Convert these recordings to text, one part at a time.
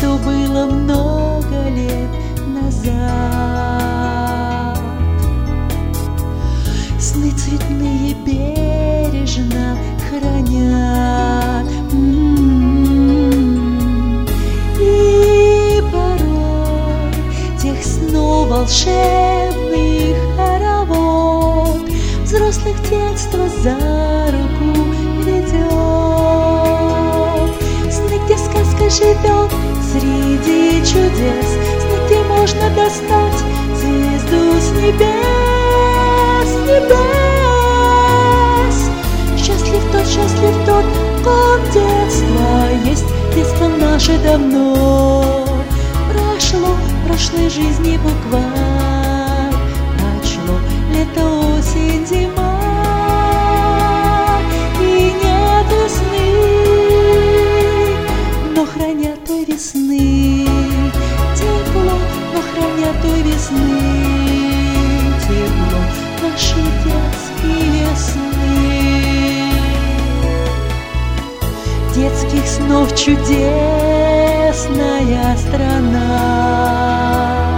что было много лет назад. Сны цветные бережно хранят, и порой тех снов волшебных хоровод взрослых детство за руку ведет. Сны, где сказка живет среди чудес, сны, где можно достать звезду с небес, небес. Счастлив тот, ком детство есть. Детство наше давно прошло, прошлой жизни букварь. Прошло лето, осень, зима, и нет весны, но хранят той весны тепло, но хранят той весны тепло наши детские сны. Детских снов чудесная страна,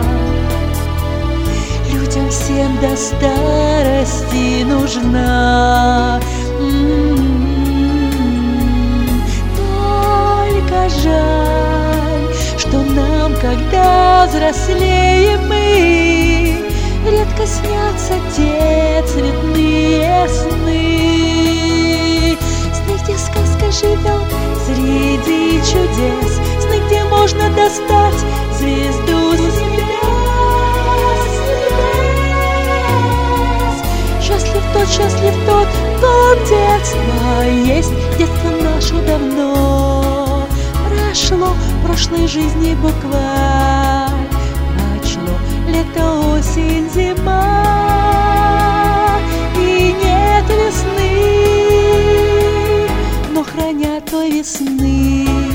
людям всем до старости нужна. Только жаль, что нам, когда взрослеем мы, редко снятся те цветные сны. Сны, где сказка живет среди чудес, сны, где можно достать звезду с небес, небес. Счастлив тот, ком детство есть. Детство наше давно прошло, прошлой жизни букварь. Прошло лето, осень, зима, и нет весны, но хранят той весны